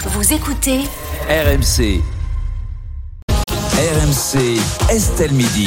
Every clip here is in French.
Vous écoutez RMC. RMC, Estelle Midi.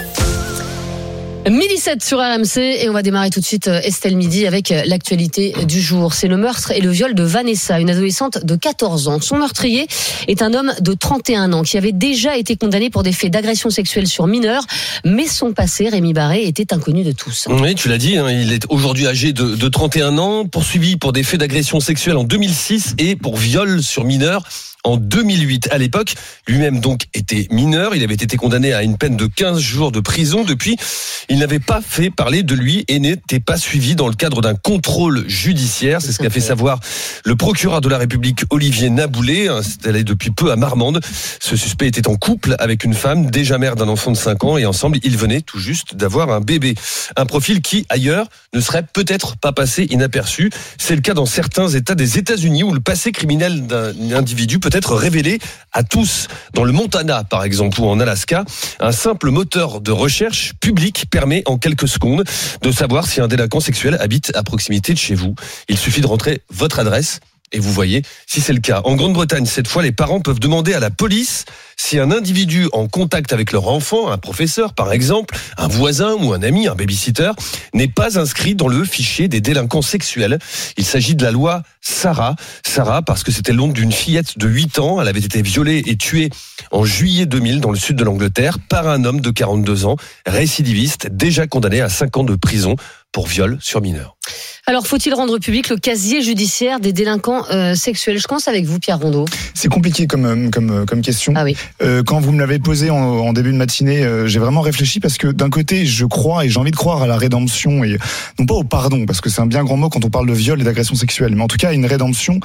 Midi 7 sur RMC et on va démarrer tout de suite Estelle Midi avec l'actualité du jour. C'est le meurtre et le viol de Vanessa, une adolescente de 14 ans. Son meurtrier est un homme de 31 ans qui avait déjà été condamné pour des faits d'agression sexuelle sur mineurs, mais son passé, Rémi Barré, était inconnu de tous. Oui, tu l'as dit, il est aujourd'hui âgé de 31 ans, poursuivi pour des faits d'agression sexuelle en 2006 et pour viol sur mineurs en 2008. À l'époque, lui-même donc était mineur. Il avait été condamné à une peine de 15 jours de prison. Depuis, il n'avait pas fait parler de lui et n'était pas suivi dans le cadre d'un contrôle judiciaire. C'est ce qu'a fait savoir le procureur de la République, Olivier Naboulet, installé depuis peu à Marmande. Ce suspect était en couple avec une femme, déjà mère d'un enfant de 5 ans, et ensemble, ils venaient tout juste d'avoir un bébé. Un profil qui, ailleurs, ne serait peut-être pas passé inaperçu. C'est le cas dans certains États des États-Unis où le passé criminel d'un individu peut être révélé à tous. Dans le Montana, par exemple, ou en Alaska, un simple moteur de recherche public permet en quelques secondes de savoir si un délinquant sexuel habite à proximité de chez vous. Il suffit de rentrer votre adresse et vous voyez si c'est le cas. En Grande-Bretagne, cette fois, les parents peuvent demander à la police si un individu en contact avec leur enfant, un professeur par exemple, un voisin ou un ami, un babysitter, n'est pas inscrit dans le fichier des délinquants sexuels. Il s'agit de la loi Sarah. Sarah parce que c'était le nom d'une fillette de 8 ans. Elle avait été violée et tuée en juillet 2000 dans le sud de l'Angleterre par un homme de 42 ans, récidiviste, déjà condamné à 5 ans de prison pour viol sur mineur. Alors, faut-il rendre public le casier judiciaire des délinquants sexuels ? Je commence avec vous, Pierre Rondeau. C'est compliqué comme question. Ah oui. Quand vous me l'avez posé en début de matinée, j'ai vraiment réfléchi parce que d'un côté, je crois et j'ai envie de croire à la rédemption et non pas au pardon parce que c'est un bien grand mot quand on parle de viol et d'agression sexuelle, mais en tout cas une rédemption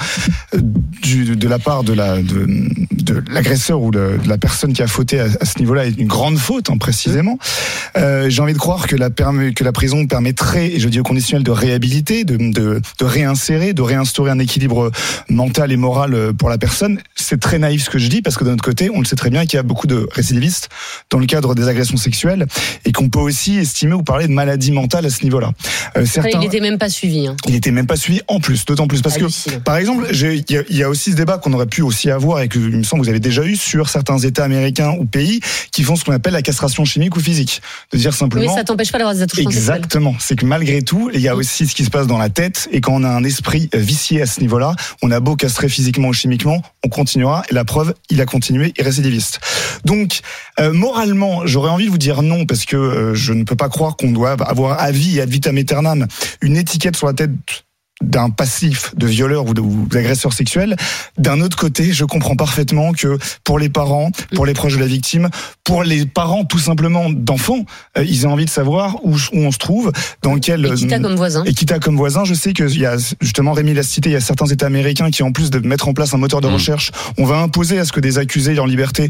de la part de l'agresseur ou de la personne qui a fauté à ce niveau-là, est une grande faute précisément. J'ai envie de croire que la prison permettrait, et je dis au conditionnel, de réhabiliter, de réinsérer, de réinstaurer un équilibre mental et moral pour la personne. C'est très naïf ce que je dis parce que de notre côté, on le sait très bien qu'il y a beaucoup de récidivistes dans le cadre des agressions sexuelles et qu'on peut aussi estimer ou parler de maladie mentale à ce niveau-là. Il n'était même pas suivi. Il n'était même pas suivi en plus, d'autant plus parce que, par exemple, il y a aussi ce débat qu'on aurait pu aussi avoir et que il me semble que vous avez déjà eu sur certains États américains ou pays qui font ce qu'on appelle la castration chimique ou physique. De dire simplement. Oui, ça t'empêche pas d'avoir des attouchements sexuels. Exactement. C'est que malgré tout, il y a aussi ce qui se passe dans la tête et quand on a un esprit vicié à ce niveau-là, on a beau castrer physiquement ou chimiquement, on continuera et la preuve, il a continué et récidiviste. Donc, moralement, j'aurais envie de vous dire non parce que je ne peux pas croire qu'on doit avoir à vie et ad vitam aeternam une étiquette sur la tête d'un passif de violeur ou d'agresseur sexuel. D'un autre côté, je comprends parfaitement que pour les parents, pour les proches de la victime, pour les parents tout simplement d'enfants, ils ont envie de savoir où on se trouve, dans quel... Et qui t'a comme voisin. Et qui t'a comme voisin. Je sais qu'il y a, justement, Rémi l'a cité, il y a certains États américains qui, en plus de mettre en place un moteur de recherche, on va imposer à ce que des accusés en liberté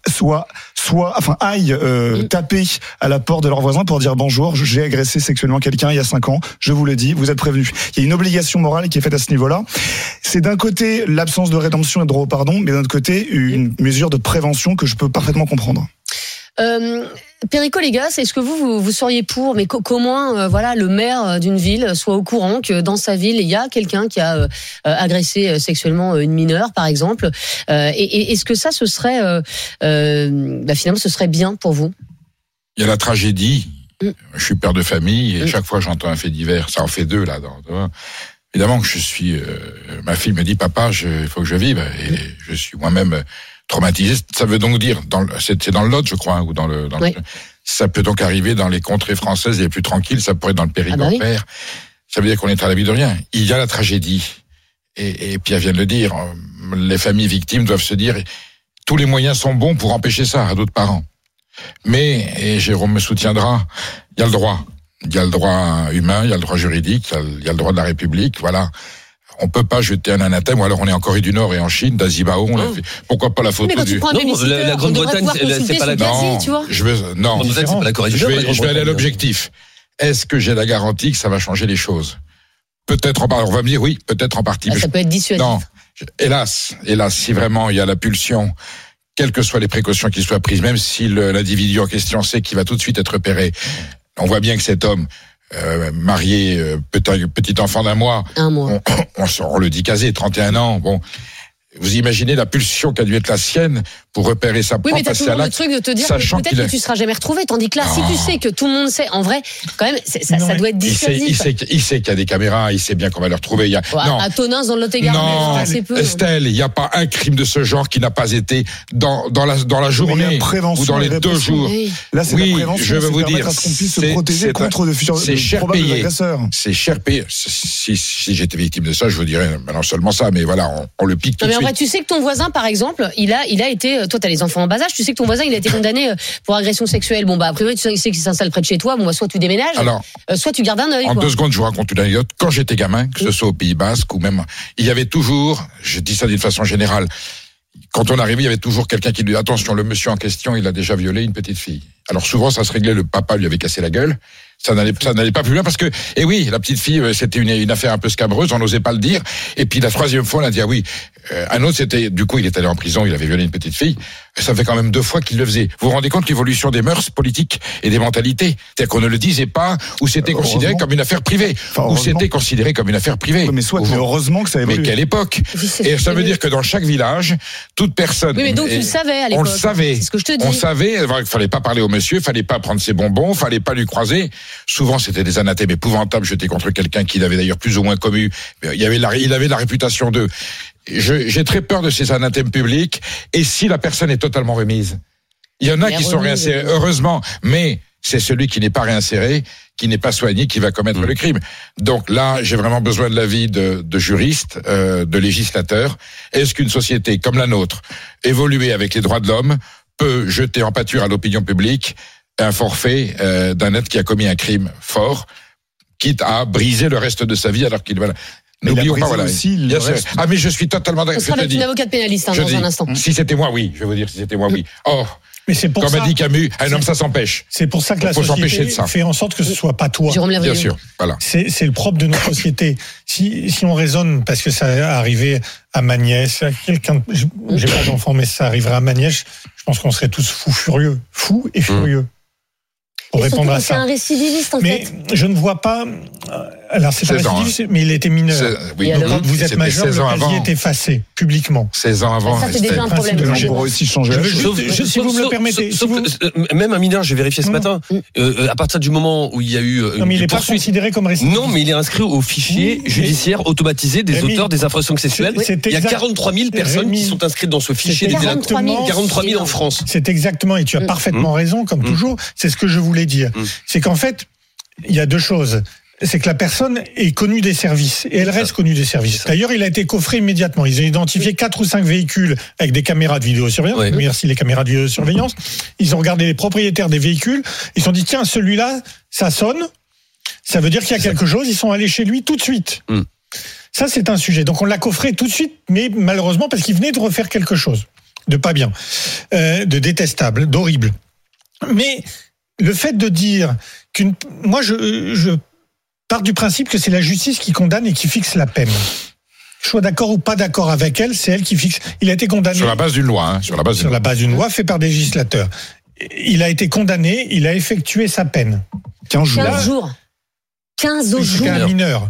aillent taper à la porte de leur voisin pour dire bonjour, j'ai agressé sexuellement quelqu'un il y a 5 ans, je vous le dis, vous êtes prévenus. Il y a une obligation morale qui est faite à ce niveau-là. C'est d'un côté l'absence de rédemption et de droit au pardon, mais d'un autre côté une mesure de prévention que je peux parfaitement comprendre. Perico Légas, est-ce que vous seriez pour, mais comment le maire d'une ville soit au courant que dans sa ville il y a quelqu'un qui a agressé sexuellement une mineure par exemple, et est-ce que ça ce serait finalement ce serait bien pour vous? Il y a la tragédie. Je suis père de famille et chaque fois que j'entends un fait divers, ça en fait 2 là. Évidemment que je suis. Ma fille me dit papa, il faut que je vive et je suis moi-même traumatisé. Ça veut donc dire c'est dans le Lot, je crois, ou ça peut donc arriver dans les contrées françaises les plus tranquilles. Ça pourrait être dans le Périgord vert. Ça veut dire qu'on est à l'abri de rien. Il y a la tragédie et Pierre vient de le dire. Les familles victimes doivent se dire tous les moyens sont bons pour empêcher ça à d'autres parents. Mais, et Jérôme me soutiendra, il y a le droit. Il y a le droit humain, il y a le droit juridique, il y a le droit de la République, voilà. On peut pas jeter un anathème, ou alors on est en Corée du Nord et en Chine, d'Azibao, on l'a fait. Pourquoi pas la photo du... La Grande-Bretagne, c'est pas la Corée. Je vais aller à l'objectif. Est-ce que j'ai la garantie que ça va changer les choses? Peut-être on va me dire oui, peut-être en partie. Ça peut être dissuasif. Non, hélas, si vraiment il y a la pulsion, quelles que soient les précautions qui soient prises, même si l'individu en question sait qu'il va tout de suite être repéré, on voit bien que cet homme marié, petit enfant d'1 mois, on le dit casé, 31 ans, bon, Vous imaginez la pulsion qu'a dû être la sienne pour repérer sa Oui, propre mais t'as toujours le truc de te dire que sachant peut-être que tu seras jamais retrouvé. Tandis que là, si tu sais que tout le monde sait, en vrai, quand même, ça doit être dissuasif. Il sait qu'il y a des caméras, il sait bien qu'on va le retrouver. Non. À Tonins, dans le Lot-et-Garonne, assez peu. Estelle, il n'y a pas un crime de ce genre qui n'a pas été dans la journée ou dans les 2 jours. Oui. Là, c'est la prévention. Je veux vous dire, à ce qu'on puisse se protéger contre de futurs probables agresseurs. C'est cher payé. Si j'étais victime de ça, je vous dirais, non seulement ça, mais voilà, on le pique tout de suite. En vrai, tu sais que ton voisin, par exemple, il a été, toi, t'as les enfants en bas âge, tu sais que ton voisin, il a été condamné pour agression sexuelle. Bon, bah, a priori, tu sais qu'il s'installe près de chez toi. Bon, bah, soit tu déménages, soit tu gardes un œil. En 2 secondes, je vous raconte une anecdote. Quand j'étais gamin, que ce soit au Pays Basque ou même, il y avait toujours, je dis ça d'une façon générale, quand on arrivait, il y avait toujours quelqu'un qui lui dit, attention, le monsieur en question, il a déjà violé une petite fille. Alors souvent, ça se réglait, le papa lui avait cassé la gueule. Ça n'allait pas plus loin parce que, oui, la petite fille, c'était une affaire un peu scabreuse, on n'osait pas le dire. Et puis la 3e fois, on a dit, oui. Un autre, du coup, il est allé en prison, il avait violé une petite fille. Ça fait quand même 2 fois qu'il le faisait. Vous vous rendez compte l'évolution des mœurs politiques et des mentalités? C'est-à-dire qu'on ne le disait pas, ou c'était considéré comme une affaire privée. Ou c'était considéré comme une affaire privée. Mais heureusement que ça évolue. Mais quelle époque? Et ça veut dire que dans chaque village, toute personne. Oui, mais donc tu le savais à l'époque. On le savait. C'est ce que je te dis. On savait, il fallait pas parler au monsieur, il fallait pas prendre ses bonbons, il fallait pas lui croiser. Souvent, c'était des anathèmes épouvantables. J'étais contre quelqu'un qui l'avait d'ailleurs plus ou moins commu. Il avait la réputation de. J'ai très peur de ces anathèmes publics. Et si la personne est totalement remise, il y en a qui sont réinsérés, heureusement, mais c'est celui qui n'est pas réinséré, qui n'est pas soigné, qui va commettre le crime. Donc là, j'ai vraiment besoin de l'avis de juristes, de législateurs. Est-ce qu'une société comme la nôtre, évoluée avec les droits de l'homme, peut jeter en pâture à l'opinion publique un forfait d'un être qui a commis un crime fort, quitte à briser le reste de sa vie alors qu'il va... N'oublions pas, voilà. Ah, mais je suis totalement d'accord. Ce sera avec une avocate pénaliste dans un instant. Si c'était moi, oui. Je vais vous dire, si c'était moi, oui. Oh. Mais c'est pour comme a dit Camus, un homme, ça s'empêche. C'est pour ça que la société fait en sorte que ce soit pas toi. Bien sûr, voilà. C'est le propre de notre société. Si on raisonne, parce que ça est arrivé à ma nièce, j'ai pas d'enfant, mais ça arriverait à ma nièce, je pense qu'on serait tous fous et furieux. Pour répondre à ça. C'est un récidiviste, en fait. Mais je ne vois pas. Alors, c'est pas un récidiviste, mais il était mineur. Oui, donc, quand vous êtes majeur, le casier est effacé, publiquement. 16 ans avant. Ça, c'est déjà un problème. On pourrait aussi changer la chose. Si vous me le permettez. Même un mineur, j'ai vérifié ce matin, à partir du moment où il y a eu. Non, mais il n'est pas considéré comme récidiviste. Non, mais il est inscrit au fichier judiciaire automatisé des auteurs des infractions sexuelles. Il y a 43 000 personnes qui sont inscrites dans ce fichier des délinquants. 43 000 en France. C'est exactement, et tu as parfaitement raison, comme toujours. C'est ce que je voulais dire. C'est qu'en fait, il y a 2 choses. C'est que la personne est connue des services et elle reste connue des services. D'ailleurs, il a été coffré immédiatement. Ils ont identifié 4 ou 5 véhicules avec des caméras de vidéosurveillance. Oui. Merci les caméras de vidéosurveillance. Ils ont regardé les propriétaires des véhicules. Ils se sont dit tiens, celui-là, ça sonne. Ça veut dire qu'il y a quelque chose. Ils sont allés chez lui tout de suite. Ça, c'est un sujet. Donc on l'a coffré tout de suite, mais malheureusement parce qu'il venait de refaire quelque chose de pas bien, de détestable, d'horrible. Mais le fait de dire moi, je pars du principe que c'est la justice qui condamne et qui fixe la peine. Je sois d'accord ou pas d'accord avec elle, c'est elle qui fixe. Il a été condamné sur la base d'une loi, sur la base d'une loi faite par des législateurs. Il a été condamné, il a effectué sa peine. 15 jours. 15 jours. Jusqu'à un mineur.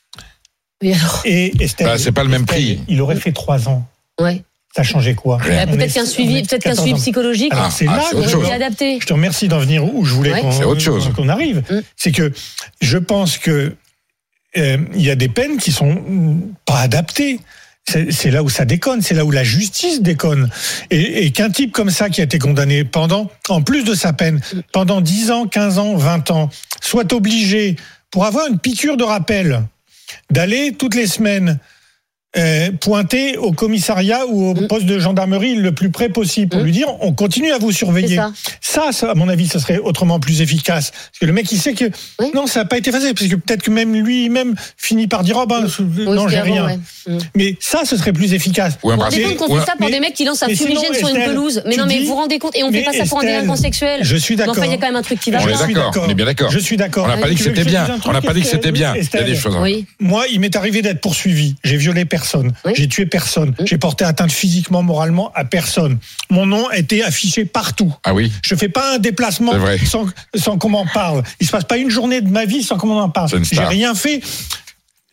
Et Estelle, c'est pas le même prix. Il aurait fait 3 ans. Ouais. Ça a changé quoi? Peut-être qu'un suivi psychologique. Alors c'est là qu'on est adapté. Je te remercie d'en venir où je voulais qu'on arrive. C'est que je pense que il y a des peines qui sont pas adaptées. C'est là où ça déconne, c'est là où la justice déconne. Et qu'un type comme ça qui a été condamné en plus de sa peine, pendant 10 ans, 15 ans, 20 ans, soit obligé, pour avoir une piqûre de rappel, d'aller toutes les semaines pointer au commissariat ou au poste de gendarmerie le plus près possible pour lui dire on continue à vous surveiller. Ça, à mon avis, ça serait autrement plus efficace. Parce que le mec, il sait que non, ça n'a pas été facile. Parce que peut-être que même lui-même finit par dire non, j'ai rien. Mais ça, ce serait plus efficace. Vous vous rendez compte qu'on fait ça pour des mecs qui lancent un fumigène sur une pelouse. Mais non, mais vous vous rendez compte, et on fait pas ça pour un délinquant sexuel. Je suis d'accord. Enfin, il y a quand même un truc qui va pas. On est bien d'accord. Je suis d'accord. On n'a pas dit que c'était bien. On n'a pas dit que c'était bien. Il y a des choses. Moi, il m'est arrivé d'être poursuivi. J'ai violé personne. J'ai tué personne. J'ai porté atteinte physiquement, moralement à personne. Mon nom a été affiché partout. Ah oui. Je fais pas un déplacement sans qu'on m'en parle. Il se passe pas une journée de ma vie sans qu'on m'en parle. J'ai rien fait.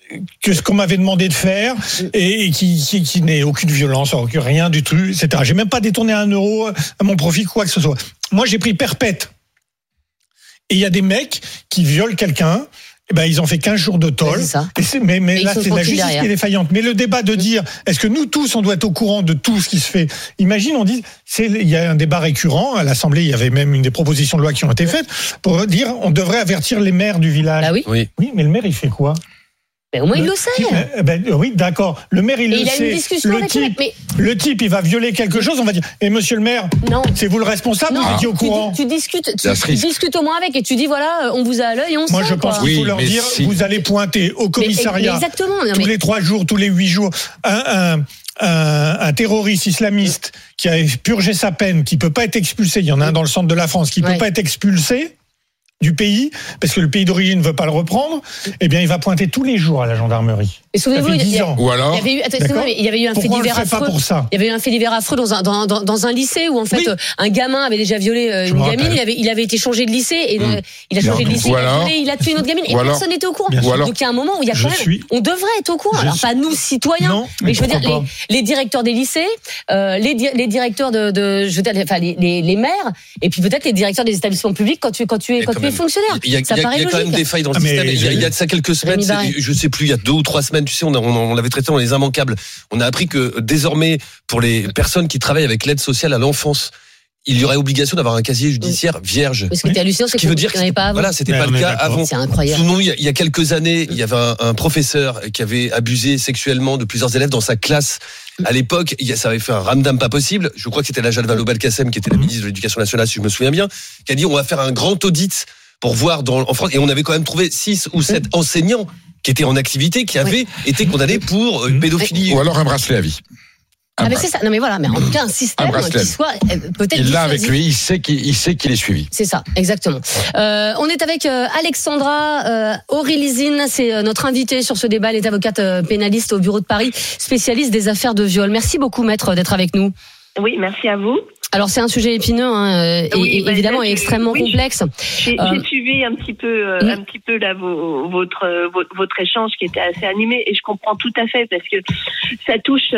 que ce qu'on m'avait demandé de faire et qui n'ait aucune violence, rien du tout, etc. J'ai même pas détourné 1 euro à mon profit, quoi que ce soit. Moi, j'ai pris perpète. Et il y a des mecs qui violent quelqu'un. Ils ont fait 15 jours de tôle. Mais là, c'est la justice qui est défaillante. Mais le débat de dire, est-ce que nous tous, on doit être au courant de tout ce qui se fait? Imagine, on dit, il y a un débat récurrent. À l'Assemblée, il y avait même une des propositions de loi qui ont été faites pour dire, on devrait avertir les maires du village. Bah oui. Oui, mais le maire, il fait quoi? Mais au moins, il le sait. Oui, d'accord. Le maire, il le sait. Il a une discussion avec le mec. Le type, il va violer quelque chose. On va dire, monsieur le maire, c'est vous le responsable, vous étiez au courant. Tu discutes au moins avec et tu dis, voilà, on vous a à l'œil et on sait. Moi, je pense qu'il faut leur dire, vous allez pointer au commissariat tous les 3 jours, tous les 8 jours, un terroriste islamiste qui a purgé sa peine, qui peut pas être expulsé. Il y en a un dans le centre de la France qui peut pas être expulsé du pays, parce que le pays d'origine ne veut pas le reprendre, il va pointer tous les jours à la gendarmerie. Et souvenez-vous, il y avait eu un fait divers affreux. Il y avait eu un fait divers affreux dans un lycée où en fait un gamin avait déjà violé une gamine. Il avait été changé de lycée et il a changé de lycée. Il a tué une autre gamine et personne n'était au courant. Donc il y a un moment où il y a quand même, on devrait être au courant. Alors pas nous citoyens, mais je veux dire les directeurs des lycées, les directeurs je veux dire, les maires et puis peut-être les directeurs des établissements publics quand tu es fonctionnaire. Il y a quand même des failles dans le système. Il y a de ça quelques semaines, je sais plus, il y a 2 ou 3 semaines, tu sais, on l'avait traité dans les immanquables. On a appris que désormais, pour les personnes qui travaillent avec l'aide sociale à l'enfance, il y aurait obligation d'avoir un casier judiciaire vierge. Parce que t'es hallucinant, c'est qu'il n'y en avait pas avant. Voilà, c'était pas le cas avant. C'est incroyable. Sinon, il y a quelques années, il y avait un professeur qui avait abusé sexuellement de plusieurs élèves dans sa classe. À l'époque, ça avait fait un ramdam pas possible. Je crois que c'était Najat Vallaud-Belkacem qui était la ministre de l'Éducation nationale, si je me souviens bien, qui a dit on va faire un grand audit pour voir en France, et on avait quand même trouvé 6 ou 7 enseignants qui étaient en activité, qui avaient été condamnés pour pédophilie. Ou alors un bracelet à vie. Mais c'est ça. Non mais voilà, mais en tout cas un système qui soit peut-être. Il l'a avec lui, il sait qu'il est suivi. C'est ça, exactement. On est avec Alexandra Aurilizine, c'est notre invitée sur ce débat. Elle est avocate pénaliste au bureau de Paris, spécialiste des affaires de viol. Merci beaucoup, maître, d'être avec nous. Oui, merci à vous. Alors c'est un sujet épineux, évidemment, et extrêmement complexe. J'ai suivi un petit peu là votre échange qui était assez animé, et je comprends tout à fait parce que ça touche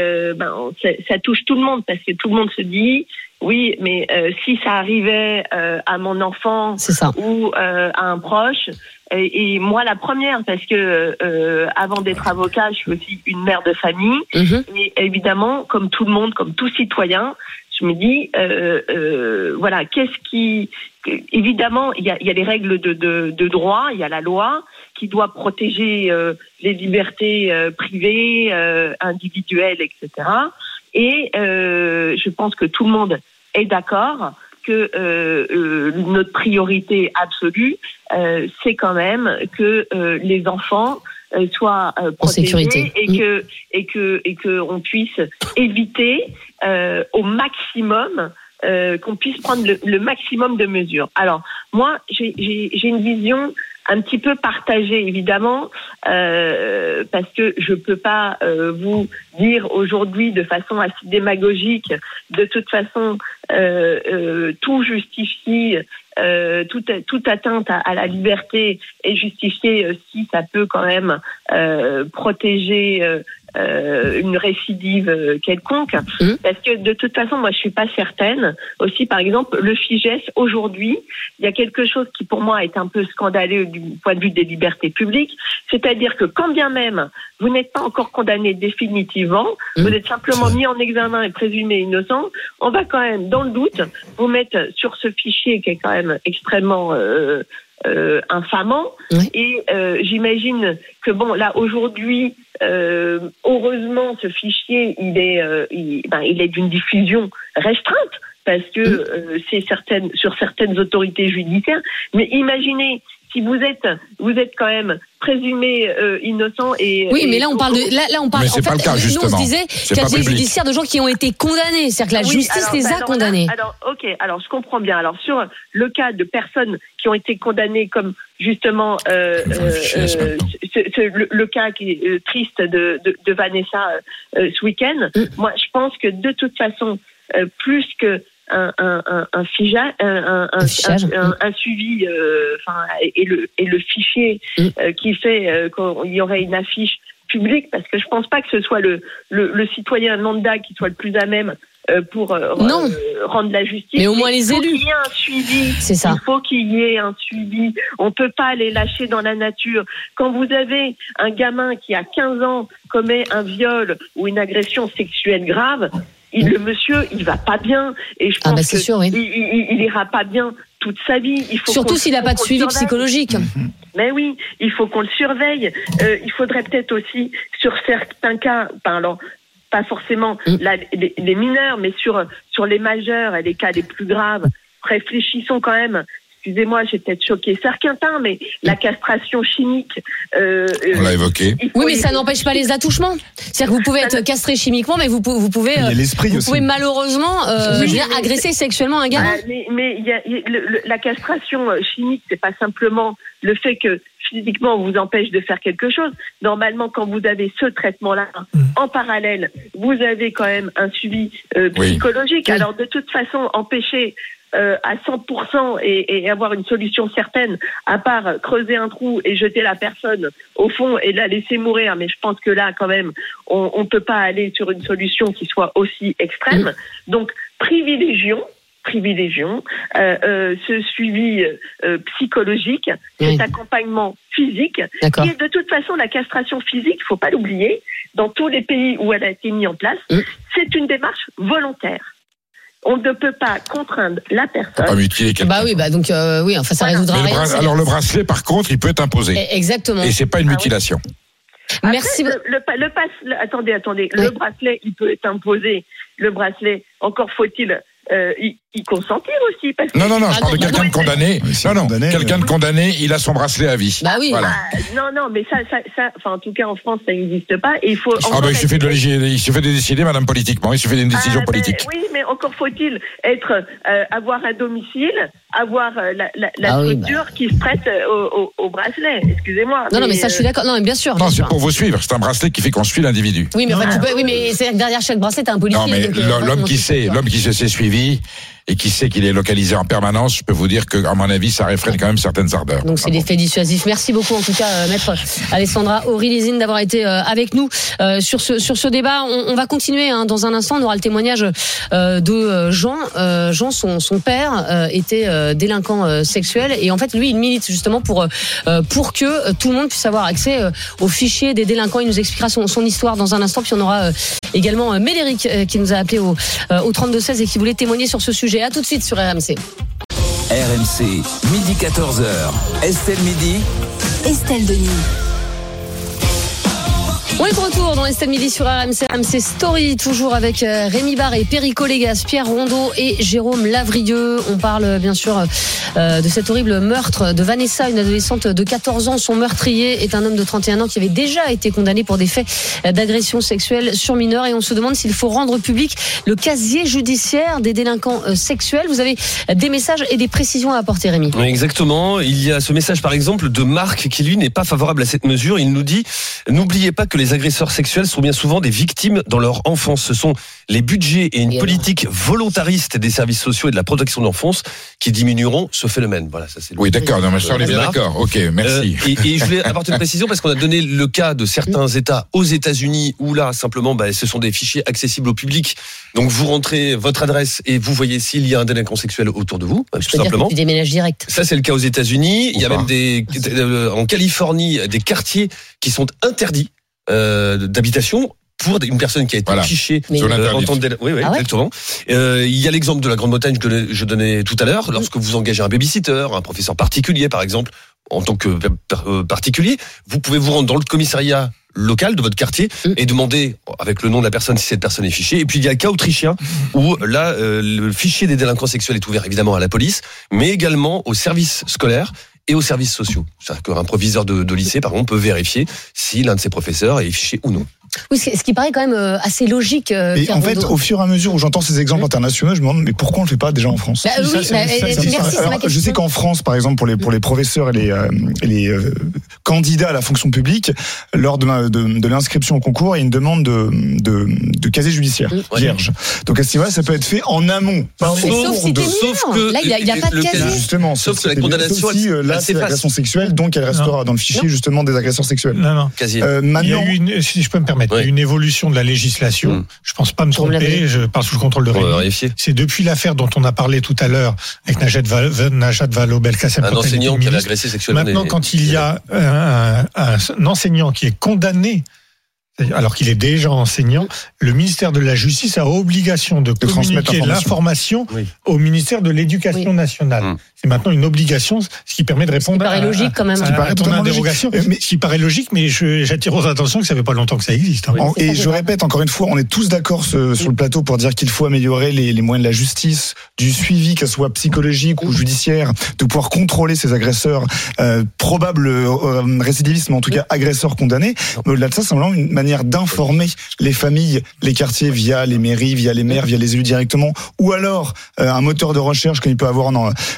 tout le monde, parce que tout le monde se dit oui, mais si ça arrivait à mon enfant ou à un proche. Et moi, la première, parce que avant d'être avocat, je suis aussi une mère de famille. Et évidemment, comme tout le monde, comme tout citoyen, je me dis, voilà, évidemment, il y a les règles de droit, il y a la loi qui doit protéger les libertés privées, individuelles, etc. Et je pense que tout le monde est d'accord que notre priorité absolue, c'est quand même que les enfants soient protégés et que on puisse éviter au maximum, qu'on puisse prendre le maximum de mesures. Alors moi, j'ai une vision un petit peu partagée, évidemment, parce que je peux pas vous dire aujourd'hui de façon assez démagogique, de toute façon, tout justifie, toute atteinte à la liberté est justifiée si ça peut quand même protéger une récidive quelconque, parce que de toute façon, moi je suis pas certaine. Aussi, par exemple, le FIJES aujourd'hui, il y a quelque chose qui pour moi est un peu scandaleux du point de vue des libertés publiques, c'est-à-dire que quand bien même vous n'êtes pas encore condamné définitivement, vous êtes simplement mis en examen et présumé innocent, on va quand même, dans le doute, vous mettre sur ce fichier qui est quand même extrêmement infamant. Et j'imagine que bon, là aujourd'hui, heureusement, ce fichier, il est d'une diffusion restreinte, parce que c'est sur certaines autorités judiciaires. Mais imaginez si vous êtes quand même présumé innocent et mais là on parle mais c'est pas le cas, justement. Nous on se disait casier judiciaire de gens qui ont été condamnés, c'est-à-dire que la justice les a condamnés. Alors je comprends bien. Alors sur le cas de personnes qui ont été condamnées, comme justement le cas qui est triste de Vanessa ce week-end, moi je pense que de toute façon, plus que un fichage, un suivi, et le fichier qui fait qu'il y aurait une affiche publique, parce que je pense pas que ce soit le citoyen lambda qui soit le plus à même pour rendre la justice. Mais au moins les élus. Il faut qu'il y ait un suivi. C'est ça. Il faut qu'il y ait un suivi. On peut pas les lâcher dans la nature. Quand vous avez un gamin qui a 15 ans commet un viol ou une agression sexuelle grave, le monsieur, il va pas bien. Et je pense que sûr, oui. il ira pas bien toute sa vie. Surtout s'il n'a pas de suivi psychologique. Mais oui, il faut qu'on le surveille. Il faudrait peut-être aussi, sur certains cas, pas forcément les mineurs, mais sur les majeurs et les cas les plus graves, réfléchissons quand même. Excusez-moi, j'ai peut-être choqué certains, mais la castration chimique... on l'a évoqué. Oui, mais ça n'empêche pas les attouchements. C'est-à-dire que vous pouvez être castré chimiquement, mais vous pouvez malheureusement agresser sexuellement un gamin. Mais la castration chimique, c'est pas simplement le fait que physiquement on vous empêche de faire quelque chose. Normalement, quand vous avez ce traitement-là, en parallèle, vous avez quand même un suivi psychologique. Oui. Alors, de toute façon, empêcher... à 100% et avoir une solution certaine, à part creuser un trou et jeter la personne au fond et la laisser mourir. Mais je pense que là, quand même, on peut pas aller sur une solution qui soit aussi extrême. Donc, privilégions ce suivi psychologique, cet accompagnement physique. D'accord. Et de toute façon, la castration physique, il faut pas l'oublier, dans tous les pays où elle a été mise en place, c'est une démarche volontaire. On ne peut pas contraindre la personne. Pas mutiler quelqu'un. Ça résoudra rien. Alors le bracelet, par contre, il peut être imposé. Exactement. Et c'est pas une mutilation. Après, merci. Attendez. Le bracelet, il peut être imposé. Le bracelet, encore faut-il y consentir aussi. Parce que non, je parle de quelqu'un de condamné. Quelqu'un de condamné, il a son bracelet à vie. Bah oui. Voilà. Non, mais ça, en tout cas en France, ça n'existe pas. Et il faut. Il suffit de décider, madame, politiquement. Il suffit d'une décision politique. Oui, mais encore faut-il avoir un domicile, avoir la structure qui se prête au bracelet. Excusez-moi. Non, mais ça, je suis d'accord. Non, mais bien sûr. Non, c'est pour vous suivre. C'est un bracelet qui fait qu'on suit l'individu. Oui, mais c'est derrière chaque bracelet, t'as un policier. Non, mais l'homme qui s'est suivi et qui sait qu'il est localisé en permanence, je peux vous dire que, à mon avis, ça réfrène quand même certaines ardeurs. Donc c'est des faits dissuasifs. Merci beaucoup en tout cas, maître Alessandra Aurilizine, d'avoir été avec nous sur ce débat. On va continuer dans un instant. On aura le témoignage de Jean. Jean, son père était délinquant sexuel et en fait lui il milite justement pour que tout le monde puisse avoir accès au fichier des délinquants. Il nous expliquera son histoire dans un instant. Puis on aura également Médéric qui nous a appelé au 32-16 et qui voulait témoigner sur ce sujet. À tout de suite sur RMC. RMC, midi 14h. Estelle Midi. Estelle Denis. On est de retour dans Estelle Midi sur RMC Story, toujours avec Rémi Barré, Perico Légas, Pierre Rondeau et Jérôme Lavrieux. On parle bien sûr de cet horrible meurtre de Vanessa, une adolescente de 14 ans. Son meurtrier est un homme de 31 ans qui avait déjà été condamné pour des faits d'agression sexuelle sur mineurs. Et on se demande s'il faut rendre public le casier judiciaire des délinquants sexuels. Vous avez des messages et des précisions à apporter, Rémi. Oui, exactement. Il y a ce message par exemple de Marc qui lui n'est pas favorable à cette mesure. Il nous dit: n'oubliez pas que les agresseurs sexuels sont bien souvent des victimes dans leur enfance. Ce sont les budgets et une politique volontariste des services sociaux et de la protection de l'enfance qui diminueront ce phénomène. Voilà, ça c'est. Oui, d'accord. Non, mais ça on est bien d'accord. Ok, merci. Et je voulais apporter une précision parce qu'on a donné le cas de certains États aux États-Unis où là simplement, ce sont des fichiers accessibles au public. Donc vous rentrez votre adresse et vous voyez s'il y a un délinquant sexuel autour de vous, tout simplement. Tu déménages direct. Ça c'est le cas aux États-Unis. Il y a même en Californie des quartiers qui sont interdits d'habitation pour une personne qui a été fichée en tant que exactement. Il y a l'exemple de la Grande-Bretagne que je donnais tout à l'heure. Lorsque vous engagez un babysitter, un professeur particulier par exemple, en tant que particulier, vous pouvez vous rendre dans le commissariat local de votre quartier et demander avec le nom de la personne si cette personne est fichée. Et puis il y a le cas autrichien où là le fichier des délinquants sexuels est ouvert évidemment à la police, mais également aux services scolaires et aux services sociaux. C'est-à-dire qu'un proviseur de lycée, par exemple, peut vérifier si l'un de ses professeurs est fiché ou non. Oui, ce qui paraît quand même assez logique. Et en fait, au fur et à mesure où j'entends ces exemples internationaux, je me demande mais pourquoi on le fait pas déjà en France? Je sais qu'en France, par exemple, pour les professeurs et les candidats à la fonction publique, lors de l'inscription au concours, il y a une demande de casier judiciaire vierge. Donc à ce niveau-là, ça peut être fait en amont, pas sauf que là, il n'y a pas de casier. Justement, sauf que la condamnation, là, c'est l'agression sexuelle, donc elle restera dans le fichier justement des agresseurs sexuels. Non. Casier. Maintenant, si je peux me permettre, il y a une évolution de la législation. Je pense pas me tromper, je parle sous le contrôle de Rémi. C'est depuis l'affaire dont on a parlé tout à l'heure avec Najat Vallaud-Belkacem, un enseignant qui avait agressé sexuellement. Maintenant, quand il y a un enseignant qui est condamné, alors qu'il est déjà enseignant, le ministère de la Justice a obligation de communiquer l'information au ministère de l'Éducation nationale. C'est maintenant une obligation, ce qui permet de répondre à logique quand même. À ton interrogation. Ce qui paraît logique, mais j'attire votre attention que ça fait pas longtemps que ça existe. Et je répète encore une fois, on est tous d'accord sur le plateau pour dire qu'il faut améliorer les moyens de la justice, du suivi, que ce soit psychologique ou judiciaire, de pouvoir contrôler ces agresseurs, probables récidivistes, mais en tout cas agresseurs condamnés. Mais au-delà de ça, c'est vraiment une manière d'informer les familles, les quartiers via les mairies, via les maires, via les élus directement, ou alors un moteur de recherche comme il peut avoir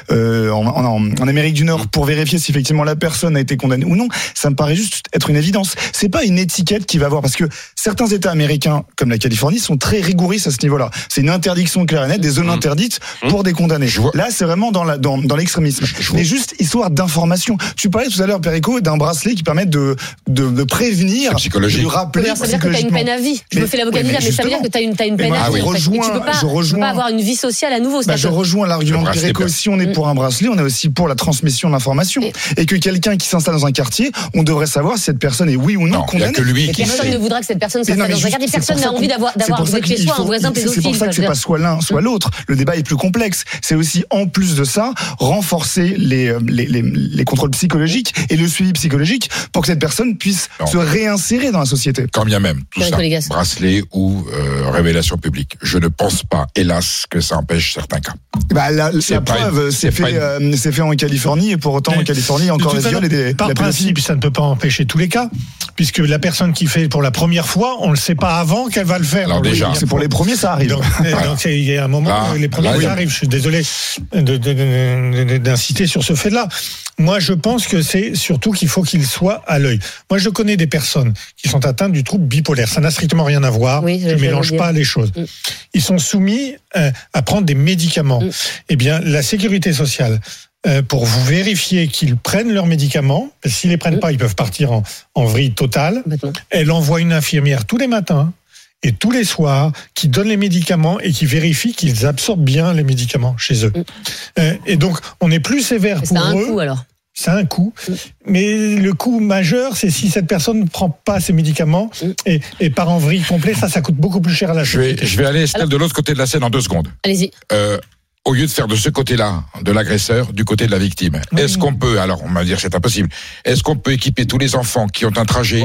en Amérique du Nord pour vérifier si effectivement la personne a été condamnée ou non. Ça me paraît juste être une évidence. C'est pas une étiquette qui va avoir, parce que certains États américains, comme la Californie, sont très rigoristes à ce niveau-là. C'est une interdiction claire et nette, des zones interdites pour des condamnés. Là, c'est vraiment dans l'extrémisme. Mais juste histoire d'information. Tu parlais tout à l'heure, Perico, d'un bracelet qui permet de prévenir, de rappeler. Ça veut dire que tu as une peine à vie. Je me fais l'avocat du diable, mais ça veut dire que tu as une peine à vie. Tu peux pas avoir une vie sociale à nouveau. Je rejoins l'argument de Perico. Si on est pour un bracelet, on est aussi pour la transmission d'informations. Et que quelqu'un qui s'installe dans un quartier, on devrait savoir si cette personne est oui ou non condamnée. Personne ne voudra que cette personne s'installe dans un quartier. Personne n'a envie d'avoir chez soi un voisin pédophile. C'est pour ça que c'est pas soit l'un, soit l'autre. Le débat est plus complexe. C'est aussi, en plus de ça, renforcer les contrôles psychologiques et le suivi psychologique pour que cette personne puisse se réinsérer dans la société. Quand bien même, tout ça, bracelet ou révélation publique. Je ne pense pas, hélas, que ça empêche certains cas. La preuve, c'est fait en Californie, et pour autant, en Californie, il y a encore des viols et des... Par principe, ça ne peut pas empêcher tous les cas, puisque la personne qui fait pour la première fois, on ne le sait pas avant qu'elle va le faire. Alors déjà, c'est pour les premiers, ça arrive. Donc il y a un moment où les premiers, ça arrive. Je suis désolé d'insister sur ce fait-là. Moi, je pense que c'est surtout qu'il faut qu'il soit à l'œil. Moi, je connais des personnes qui sont atteintes du trouble bipolaire. Ça n'a strictement rien à voir. Je ne mélange pas les choses. Ils sont soumis à prendre des médicaments. Eh bien, la sécurité sociale, pour vous vérifier qu'ils prennent leurs médicaments, parce que s'ils les prennent pas, ils peuvent partir en vrille totale. Elle envoie une infirmière tous les matins et tous les soirs qui donne les médicaments et qui vérifie qu'ils absorbent bien les médicaments chez eux. Et donc, on est plus sévère pour eux. Ça a un coût alors. C'est un coût, mais le coût majeur, c'est si cette personne ne prend pas ses médicaments et part en vrille complet, ça coûte beaucoup plus cher à la société. Je vais aller, Estelle, de l'autre côté de la scène en 2 secondes. Allez-y. Au lieu de faire de ce côté-là, de l'agresseur, du côté de la victime. Oui. Est-ce qu'on peut, alors on va dire c'est impossible, est-ce qu'on peut équiper tous les enfants qui ont un trajet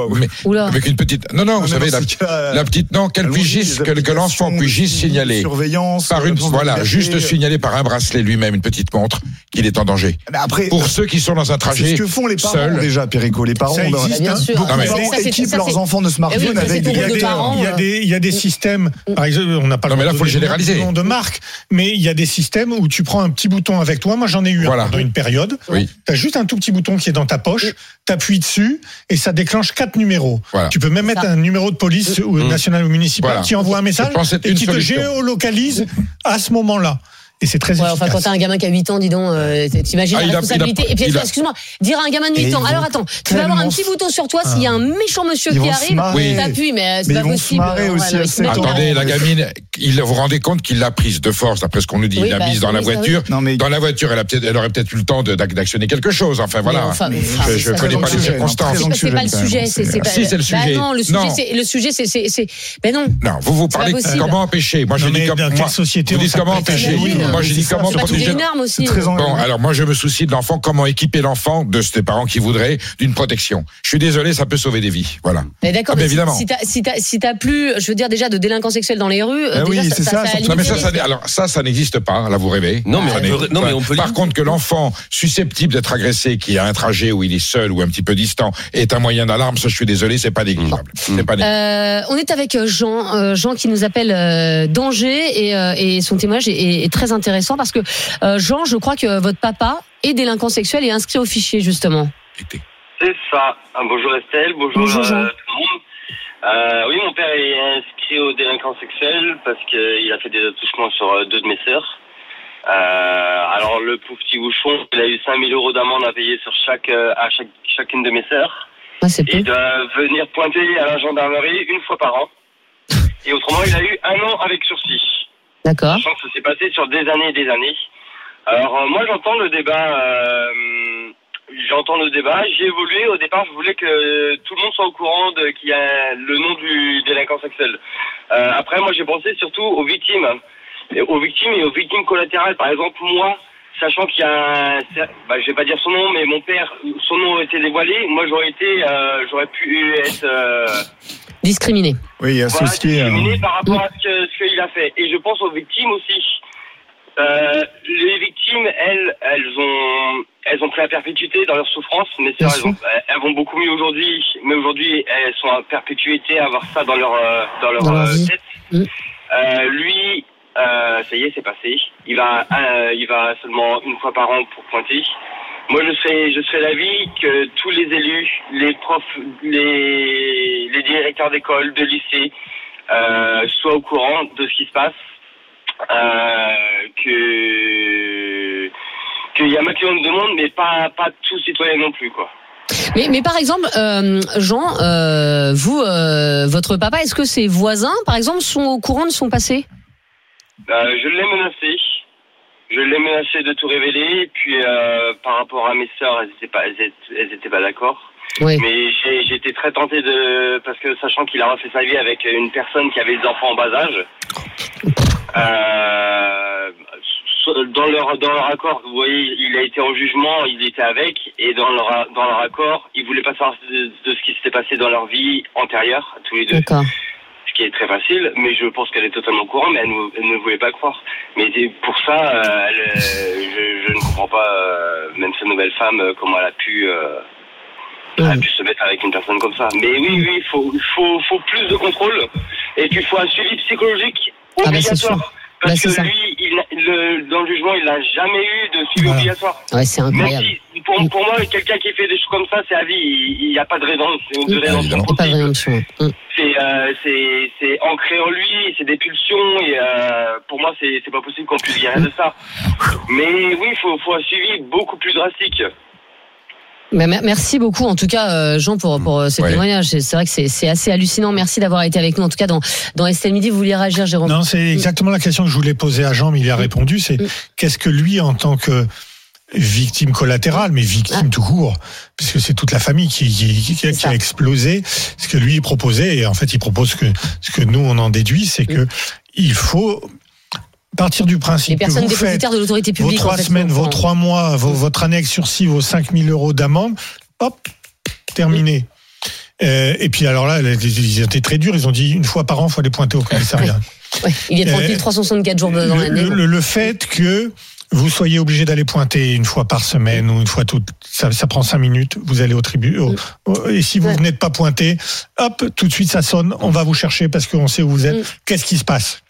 avec une petite... Non, vous savez, la petite... Non, que l'enfant puisse juste signaler. Surveillance. Par une, voilà, juste signaler par un bracelet lui-même, une petite montre, qu'il est en danger. Après, pour ceux qui sont dans un trajet c'est ce que font les parents seuls, déjà, Perico. Les parents, bien sûr. Beaucoup de parents équipent leurs enfants de smartphones avec des gadgets. Il y a des systèmes, par exemple, on n'a pas le nom de marque, mais il y a des systèmes où tu prends un petit bouton avec toi. Moi, j'en ai eu un pendant une période. Oui. Tu as juste un tout petit bouton qui est dans ta poche, t'appuies dessus et ça déclenche 4 numéros. Voilà. Tu peux même mettre un nuमेरो de police national ou municipal qui envoie un message et qui te géolocalise à ce moment-là. Et c'est très efficace. Enfin, quand t'as un gamin qui a 8 ans, dis donc, t'imagines la responsabilité. Et puis, excuse-moi, dire à un gamin de 8 ans, alors attends, tu vas avoir un petit bouton sur toi, s'il y a un méchant monsieur qui arrive, t'appuies, mais c'est pas possible. Attendez, la gamine, vous vous rendez compte qu'il l'a prise de force, d'après ce qu'on nous dit, il l'a mise dans la voiture. Dans la voiture, elle aurait peut-être eu le temps d'actionner quelque chose. Enfin, voilà. Je connais pas les circonstances. C'est pas le sujet. Si, c'est le sujet. Non, le sujet, c'est. Ben non. Non, vous parlez de comment empêcher. Moi, je dis comment empêcher. Moi, je dis comment protéger. Une arme aussi. Bon, alors moi, je me soucie de l'enfant. Comment équiper l'enfant de ses parents qui voudraient d'une protection. Je suis désolé, ça peut sauver des vies. Voilà. Mais d'accord. Mais évidemment. Si t'as plus, je veux dire déjà de délinquants sexuels dans les rues, oui, c'est ça. Non, mais ça n'existe pas. Là, vous rêvez. Non, mais on peut. Par contre, que l'enfant susceptible d'être agressé, qui a un trajet où il est seul ou un petit peu distant, est un moyen d'alarme, ça, je suis désolé, c'est pas négligeable. C'est pas négligeable. On est avec Jean qui nous appelle d'Angers et son témoignage est très intéressant parce que Jean, je crois que votre papa est délinquant sexuel et inscrit au fichier justement. C'est ça. Bonjour Estelle, bonjour Jean. tout le monde. Oui, mon père est inscrit au délinquant sexuel parce qu'il a fait des attouchements sur 2 de mes sœurs. Alors le pauvre petit bouchon, il a eu 5 000 € d'amende à payer sur chacune de mes sœurs. Ouais, c'est peu. Il doit venir pointer à la gendarmerie 1 fois par an. Et autrement, il a eu 1 an avec sursis. D'accord. Sachant que ça s'est passé sur des années et des années. Alors moi, j'entends le débat. J'ai évolué. Au départ, je voulais que tout le monde soit au courant qu'il y a le nom du délinquant sexuel. Après, moi, j'ai pensé surtout aux victimes. Et aux victimes collatérales. Par exemple, moi, sachant qu'il y a je vais pas dire son nom, mais mon père, son nom a été dévoilé. Moi, j'aurais pu être discriminé. Oui, associé. Discriminé par rapport à ce qu'il a fait. Et je pense aux victimes aussi. Les victimes, elles ont pris la perpétuité dans leur souffrance, mais c'est vrai, elles vont beaucoup mieux aujourd'hui, mais aujourd'hui elles sont à perpétuité à avoir ça dans leur tête. Lui, ça y est, c'est passé. Il va seulement 1 fois par an pour pointer. Moi, je serais d'avis que tous les élus, les profs, les directeurs d'école, de lycée, soient au courant de ce qui se passe. Qu'il y a un maximum de monde, mais pas tous citoyens non plus, quoi. Mais par exemple, Jean, vous, votre papa, est-ce que ses voisins, par exemple, sont au courant de son passé? Je l'ai menacé. Je l'ai menacé de tout révéler. Puis par rapport à mes sœurs, elles étaient pas d'accord. Oui. Mais j'ai été très tenté parce que sachant qu'il a refait sa vie avec une personne qui avait des enfants en bas âge. Dans leur accord, vous voyez, il a été en jugement, il était avec, et dans leur accord, ils voulaient pas savoir de ce qui s'était passé dans leur vie antérieure, tous les deux. D'accord. Ce qui est très facile, mais je pense qu'elle est totalement au courant, mais elle ne voulait pas croire. Mais pour ça, je ne comprends pas, même cette nouvelle femme, comment elle a pu se mettre avec une personne comme ça. Mais oui, il faut plus de contrôle, et puis il faut un suivi psychologique obligatoire. Parce que lui, dans le jugement, il n'a jamais eu de suivi obligatoire. Ouais, c'est incroyable. Pour moi, quelqu'un qui fait des choses comme ça, c'est à vie. Il n'y a pas de raison. Il n'y a pas de rédemption. C'est ancré en lui, c'est des pulsions. Et pour moi, c'est pas possible qu'on puisse guérir de ça. Mais oui, il faut un suivi beaucoup plus drastique. Merci beaucoup en tout cas Jean pour ce témoignage. C'est vrai que c'est assez hallucinant. Merci d'avoir été avec nous en tout cas dans Estelle Midi. Vous vouliez réagir, Jérôme? Non, c'est exactement la question que je voulais poser à Jean, mais il a répondu. C'est qu'est-ce que lui, en tant que victime collatérale, mais victime tout court, puisque c'est toute la famille qui a explosé, ce que lui proposait, et en fait il propose ce que nous on en déduit, c'est que il faut partir du principe que vous faites de l'autorité publique, vos 3 semaines, vos 3 mois, votre année avec sursis, vos 5 000 € d'amende, hop, terminé. Et puis alors là, ils étaient très durs, ils ont dit 1 fois par an, il faut aller pointer au commissariat. Il est tranquille 364 jours dans l'année. Le fait que vous soyez obligé d'aller pointer 1 fois par semaine ou 1 fois ça prend 5 minutes, vous allez au tribunal. Et si vous n'êtes pas pointé, hop, tout de suite ça sonne, on va vous chercher parce qu'on sait où vous êtes. Qu'est-ce qui se passe?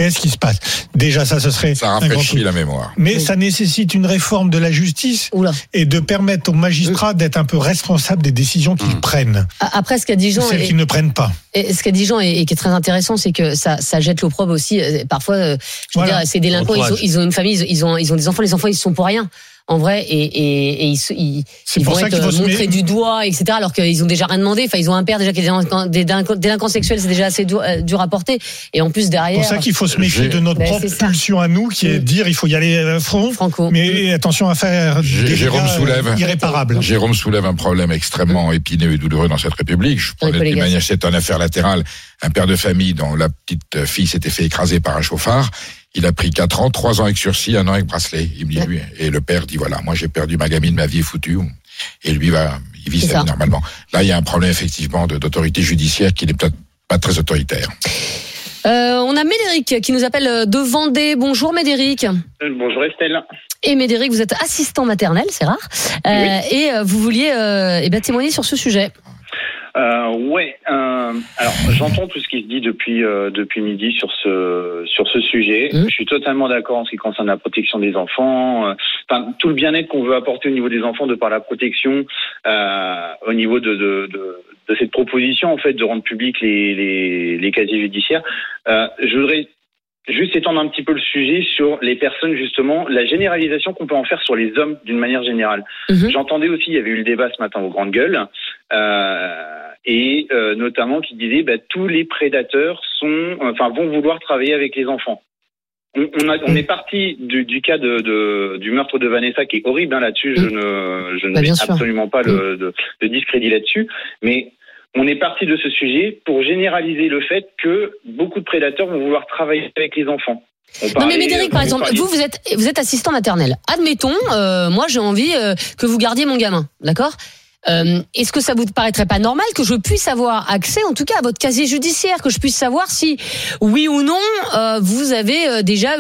Déjà, ça serait ça rafraîchit la mémoire. Mais ça nécessite une réforme de la justice et de permettre aux magistrats d'être un peu responsables des décisions qu'ils prennent. Après, ce qu'a dit Jean, celles qu'ils ne prennent pas. Et ce qu'a dit Jean et qui est très intéressant, c'est que ça jette l'opprobre aussi. Parfois, je veux dire, ces délinquants, ils ont une famille, ils ont des enfants. Les enfants, ils sont pour rien. En vrai, et ils vont être montrés du doigt, etc. Alors qu'ils ont déjà rien demandé. Enfin, ils ont un père déjà qui est délinquant sexuel, c'est déjà assez dur à porter. Et en plus derrière. C'est pour ça qu'il faut se méfier de notre propre pulsion à nous, qui est de dire il faut y aller à fond. Franco. Mais attention à faire des irréparables. Jérôme soulève un problème extrêmement épineux et douloureux dans cette République. Je prenais d'une manière, c'est une affaire latérale. Un père de famille dont la petite fille s'était fait écraser par un chauffard. Il a pris 4 ans, 3 ans avec sursis, 1 an avec bracelet. Il me dit, lui, et le père dit, voilà, moi j'ai perdu ma gamine, ma vie est foutue. Et lui il vit sa vie normalement. Là, il y a un problème effectivement d'autorité judiciaire qui n'est peut-être pas très autoritaire. On On a Médéric qui nous appelle de Vendée. Bonjour Médéric. Bonjour Estelle. Et Médéric, vous êtes assistant maternel, c'est rare. Oui. Et vous vouliez témoigner sur ce sujet. Alors j'entends tout ce qui se dit depuis midi sur ce sujet. Je suis totalement d'accord en ce qui concerne la protection des enfants. Tout le bien-être qu'on veut apporter au niveau des enfants de par la protection, au niveau de cette proposition en fait de rendre public les casiers judiciaires. Je voudrais juste étendre un petit peu le sujet sur les personnes, justement, la généralisation qu'on peut en faire sur les hommes d'une manière générale. J'entendais aussi, il y avait eu le débat ce matin aux grandes gueules, et notamment qui disait tous les prédateurs vont vouloir travailler avec les enfants. On est parti du cas du meurtre de Vanessa qui est horrible là-dessus. Je ne mets absolument pas de discrédit là-dessus, mais on est parti de ce sujet pour généraliser le fait que beaucoup de prédateurs vont vouloir travailler avec les enfants. Non mais Médéric, par exemple, vous êtes assistant maternel. Admettons, moi j'ai envie que vous gardiez mon gamin, d'accord ? Est-ce que ça vous paraîtrait pas normal que je puisse avoir accès, en tout cas, à votre casier judiciaire, que je puisse savoir si, oui ou non, vous avez déjà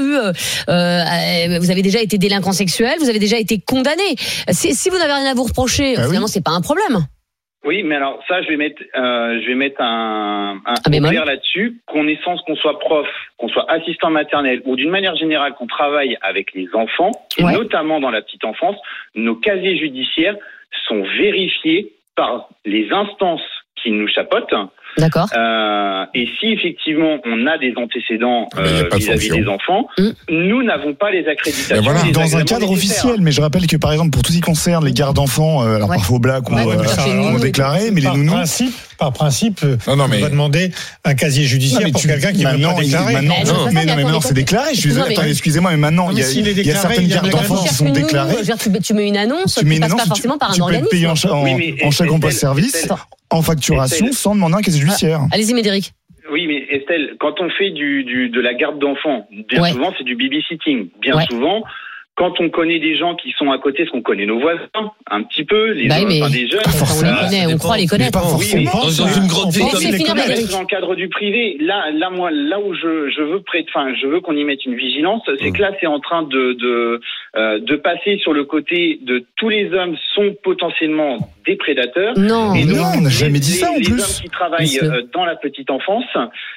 été délinquant sexuel, vous avez déjà été condamné. Si vous n'avez rien à vous reprocher, finalement, c'est pas un problème. Oui, mais alors ça, je vais mettre un clair là-dessus. qu'on soit prof, qu'on soit assistant maternel ou d'une manière générale qu'on travaille avec les enfants, et notamment dans la petite enfance, nos casiers judiciaires sont vérifiés par les instances qui nous chapeautent. D'accord. Et si effectivement on a des antécédents vis-à-vis des enfants, nous n'avons pas les accréditations. Dans un cadre officiel, mais je rappelle que par exemple pour tout ce qui concerne les gardes d'enfants, alors parfois au black on déclaré, mais les nounous. Par principe, on va demander un casier judiciaire pour quelqu'un qui veut pas déclarer. Maintenant c'est déclaré. Je suis désolé, excusez-moi, mais maintenant il y a certaines gardes d'enfants qui sont déclarées. Tu mets une annonce, tu passes pas forcément par un organisme. Tu peux être payé en chèque emploi service, en facturation, sans demander un casier judiciaire. Allez-y Médéric. Oui, mais Estelle, quand on fait de la garde d'enfants, bien souvent c'est du babysitting. Bien souvent, quand on connaît des gens qui sont à côté, parce qu'on connaît nos voisins, un petit peu, des jeunes. On les connaît, on croit les connaître. Pas forcément. Dans une grande ville dans le cadre du privé, là où je veux qu'on y mette une vigilance, c'est que là, c'est en train de passer sur le côté de tous les hommes sont potentiellement des prédateurs. Non, on n'a jamais dit ça en plus. Les hommes qui travaillent dans la petite enfance,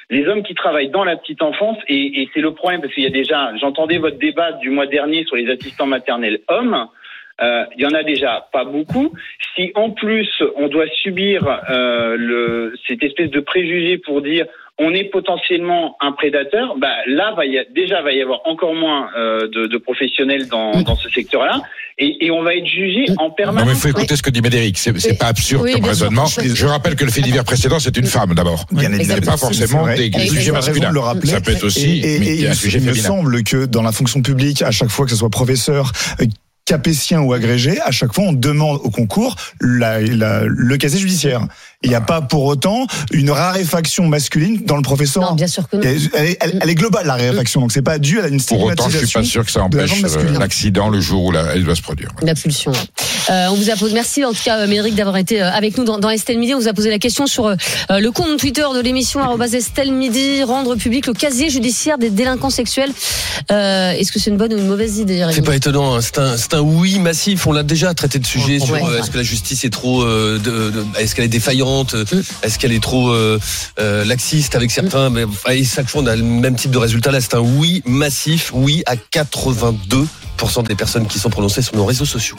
et c'est le problème parce qu'il y a déjà, j'entendais votre débat du mois dernier sur les assistants maternels hommes. Il y en a déjà pas beaucoup. Si en plus on doit subir cette espèce de préjugé pour dire on est potentiellement un prédateur, là va y avoir encore moins de professionnels dans ce secteur-là, et on va être jugé en permanence. Non mais il faut écouter ce que dit Médéric. C'est pas absurde comme raisonnement. Je rappelle que le fait divers précédent c'est une femme d'abord. C'est pas forcément des sujets masculins. Ça peut être aussi un sujet féminin. Il me semble que dans la fonction publique, à chaque fois que ce soit professeur, capétien ou agrégé, à chaque fois on demande au concours le casier judiciaire. Il n'y a pas pour autant une raréfaction masculine dans le professorat. Non, bien sûr que non. Elle est globale la raréfaction, donc c'est pas dû à une stigmatisation. Pour autant, je suis pas sûr que ça empêche l'accident le jour où elle doit se produire. La pulsion. On vous a posé, merci en tout cas Médéric d'avoir été avec nous dans Estelle Midi. On vous a posé la question sur le compte Twitter de l'émission @Estelle Midi, rendre public le casier judiciaire des délinquants sexuels. Est-ce que c'est une bonne ou une mauvaise idée, Rémi ? C'est pas étonnant, hein. C'est un oui massif. On l'a déjà traité de sujet sur est-ce que la justice est trop, est-ce qu'elle est défaillante, est-ce qu'elle est trop laxiste avec certains. Mais chaque fois on a le même type de résultat. Là c'est un oui massif, oui à 82% des personnes qui sont prononcées sur nos réseaux sociaux.